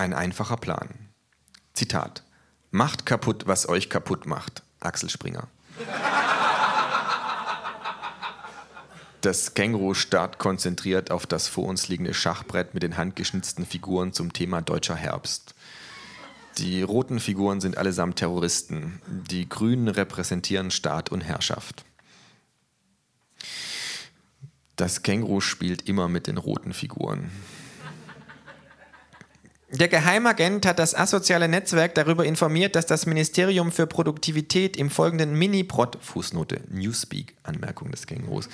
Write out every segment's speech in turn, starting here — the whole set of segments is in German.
Ein einfacher Plan. Zitat: Macht kaputt, was euch kaputt macht. Axel Springer. Das Känguru starrt konzentriert auf das vor uns liegende Schachbrett mit den handgeschnitzten Figuren zum Thema Deutscher Herbst. Die roten Figuren sind allesamt Terroristen. Die grünen repräsentieren Staat und Herrschaft. Das Känguru spielt immer mit den roten Figuren. Der Geheimagent hat das asoziale Netzwerk darüber informiert, dass das Ministerium für Produktivität im folgenden Mini-Prod, Fußnote, Newspeak, Anmerkung des Kängurus,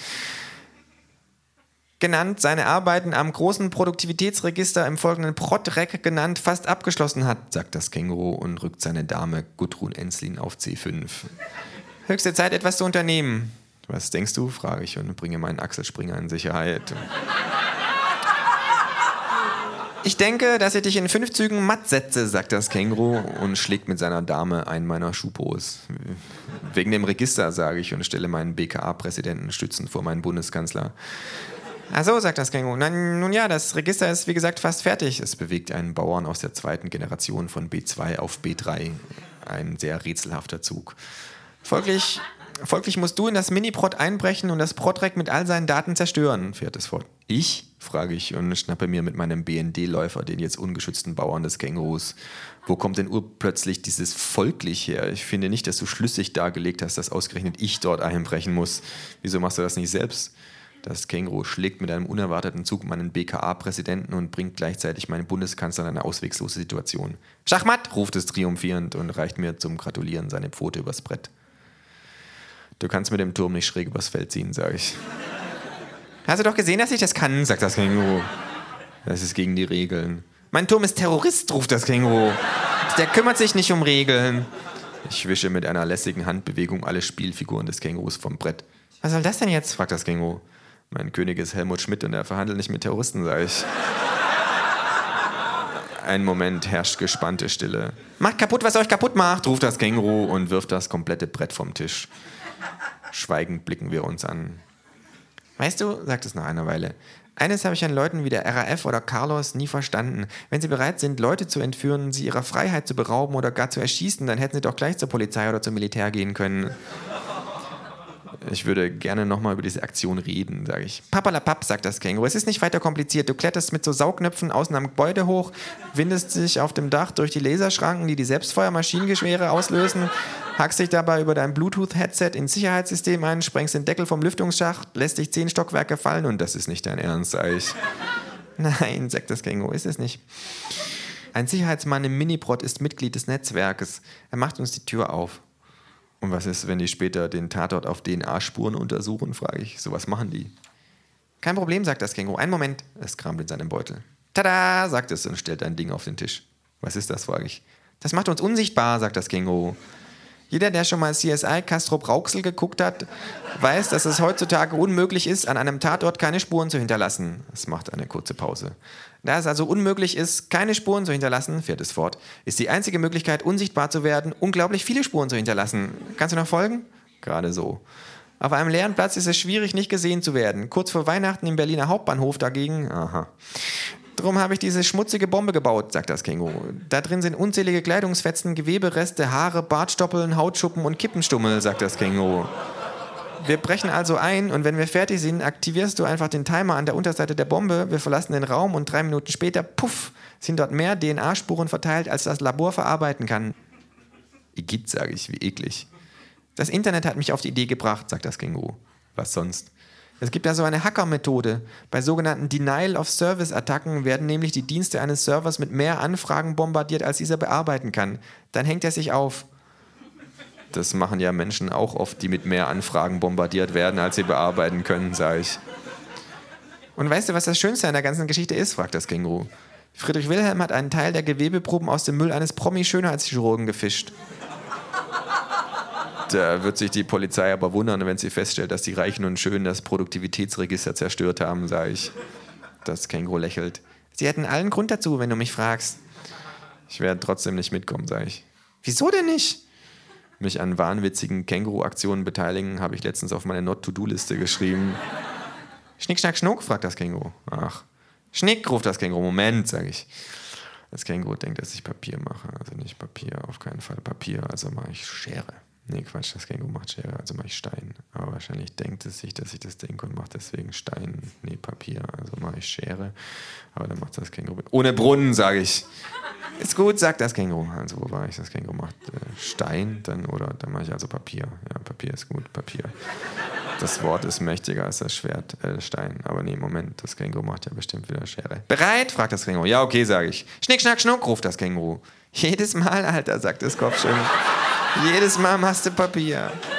genannt, seine Arbeiten am großen Produktivitätsregister im folgenden Prod-Rec genannt, fast abgeschlossen hat, sagt das Känguru und rückt seine Dame Gudrun Enslin auf C5. Höchste Zeit, etwas zu unternehmen. Was denkst du, frage ich und bringe meinen Axel Springer in Sicherheit. Ich denke, dass ich dich in 5 Zügen matt setze, sagt das Känguru und schlägt mit seiner Dame einen meiner Schupos. Wegen dem Register, sage ich und stelle meinen BKA-Präsidenten stützend vor meinen Bundeskanzler. Ach so, sagt das Känguru. Nun ja, das Register ist wie gesagt fast fertig. Es bewegt einen Bauern aus der 2. Generation von B2 auf B3. Ein sehr rätselhafter Zug. Folglich musst du in das Mini-Prod einbrechen und das Prod-Rec mit all seinen Daten zerstören, fährt es fort. Ich? Frage ich und schnappe mir mit meinem BND-Läufer den jetzt ungeschützten Bauern des Kängurus. Wo kommt denn urplötzlich dieses folglich her? Ich finde nicht, dass du schlüssig dargelegt hast, dass ausgerechnet ich dort einbrechen muss. Wieso machst du das nicht selbst? Das Känguru schlägt mit einem unerwarteten Zug meinen BKA-Präsidenten und bringt gleichzeitig meinen Bundeskanzler in eine auswegslose Situation. Schachmatt, ruft es triumphierend und reicht mir zum Gratulieren seine Pfote übers Brett. Du kannst mit dem Turm nicht schräg übers Feld ziehen, sage ich. Hast du doch gesehen, dass ich das kann, sagt das Känguru. Das ist gegen die Regeln. Mein Turm ist Terrorist, ruft das Känguru. Der kümmert sich nicht um Regeln. Ich wische mit einer lässigen Handbewegung alle Spielfiguren des Kängurus vom Brett. Was soll das denn jetzt, fragt das Känguru. Mein König ist Helmut Schmidt und er verhandelt nicht mit Terroristen, sage ich. Einen Moment herrscht gespannte Stille. Macht kaputt, was euch kaputt macht, ruft das Känguru und wirft das komplette Brett vom Tisch. Schweigend blicken wir uns an. Weißt du, sagt es nach einer Weile, eines habe ich an Leuten wie der RAF oder Carlos nie verstanden. Wenn sie bereit sind, Leute zu entführen, sie ihrer Freiheit zu berauben oder gar zu erschießen, dann hätten sie doch gleich zur Polizei oder zum Militär gehen können. Ich würde gerne nochmal über diese Aktion reden, sage ich. Papalapap, sagt das Känguru. Es ist nicht weiter kompliziert. Du kletterst mit so Saugnöpfen außen am Gebäude hoch, windest dich auf dem Dach durch die Laserschranken, die Selbstfeuer-Maschinengeschwere auslösen, hackst dich dabei über dein Bluetooth-Headset ins Sicherheitssystem ein, sprengst den Deckel vom Lüftungsschacht, lässt dich 10 Stockwerke fallen und das ist nicht dein Ernst, sage ich. Nein, sagt das Känguru, ist es nicht. Ein Sicherheitsmann im Mini-Prod ist Mitglied des Netzwerkes. Er macht uns die Tür auf. Und was ist, wenn die später den Tatort auf DNA-Spuren untersuchen, frage ich. So was machen die. Kein Problem, sagt das Känguru. Einen Moment. Es kramt in seinem Beutel. Tada, sagt es und stellt ein Ding auf den Tisch. Was ist das, frage ich. Das macht uns unsichtbar, sagt das Känguru. Jeder, der schon mal CSI Castrop Rauxel geguckt hat, weiß, dass es heutzutage unmöglich ist, an einem Tatort keine Spuren zu hinterlassen. Es macht eine kurze Pause. Da es also unmöglich ist, keine Spuren zu hinterlassen, fährt es fort, ist die einzige Möglichkeit, unsichtbar zu werden, unglaublich viele Spuren zu hinterlassen. Kannst du noch folgen? Gerade so. Auf einem leeren Platz ist es schwierig, nicht gesehen zu werden. Kurz vor Weihnachten im Berliner Hauptbahnhof dagegen, aha. Drum habe ich diese schmutzige Bombe gebaut, sagt das Känguru. Da drin sind unzählige Kleidungsfetzen, Gewebereste, Haare, Bartstoppeln, Hautschuppen und Kippenstummel, sagt das Känguru. Wir brechen also ein und wenn wir fertig sind, aktivierst du einfach den Timer an der Unterseite der Bombe. Wir verlassen den Raum und 3 Minuten später, puff, sind dort mehr DNA-Spuren verteilt, als das Labor verarbeiten kann. Igitt, sage ich, wie eklig. Das Internet hat mich auf die Idee gebracht, sagt das Känguru. Was sonst? Es gibt ja so eine Hacker-Methode. Bei sogenannten Denial-of-Service-Attacken werden nämlich die Dienste eines Servers mit mehr Anfragen bombardiert, als dieser bearbeiten kann. Dann hängt er sich auf. Das machen ja Menschen auch oft, die mit mehr Anfragen bombardiert werden, als sie bearbeiten können, sage ich. Und weißt du, was das Schönste an der ganzen Geschichte ist, fragt das Känguru. Friedrich Wilhelm hat einen Teil der Gewebeproben aus dem Müll eines Promi-Schönheitschirurgen gefischt. Da wird sich die Polizei aber wundern, wenn sie feststellt, dass die Reichen und Schönen das Produktivitätsregister zerstört haben, sage ich. Das Känguru lächelt. Sie hätten allen Grund dazu, wenn du mich fragst. Ich werde trotzdem nicht mitkommen, sage ich. Wieso denn nicht? Mich an wahnwitzigen Känguru-Aktionen beteiligen, habe ich letztens auf meine Not-to-Do-Liste geschrieben. Schnick, schnack, schnuck, fragt das Känguru. Ach, Schnick, ruft das Känguru. Moment, sage ich. Das Känguru denkt, dass ich Papier mache. Also nicht Papier, auf keinen Fall Papier. Also mache ich Schere. Nee, Quatsch, das Känguru macht Schere, also mache ich Stein. Aber wahrscheinlich denkt es sich, dass ich das denke und macht deswegen Stein. Nee, Papier, also mache ich Schere. Aber dann macht das Känguru. Ohne Brunnen, sage ich. Ist gut, sagt das Känguru. Also wo war ich? Das Känguru macht Stein, dann mache ich also Papier. Ja, Papier ist gut, Papier. Das Wort ist mächtiger als das Schwert, Stein. Aber nee, Moment, das Känguru macht ja bestimmt wieder Schere. Bereit? Fragt das Känguru. Ja, okay, sage ich. Schnick, schnack, schnuck, ruft das Känguru. Jedes Mal, Alter, sagt das Kopfschön. Jedes Mal machst du Papier.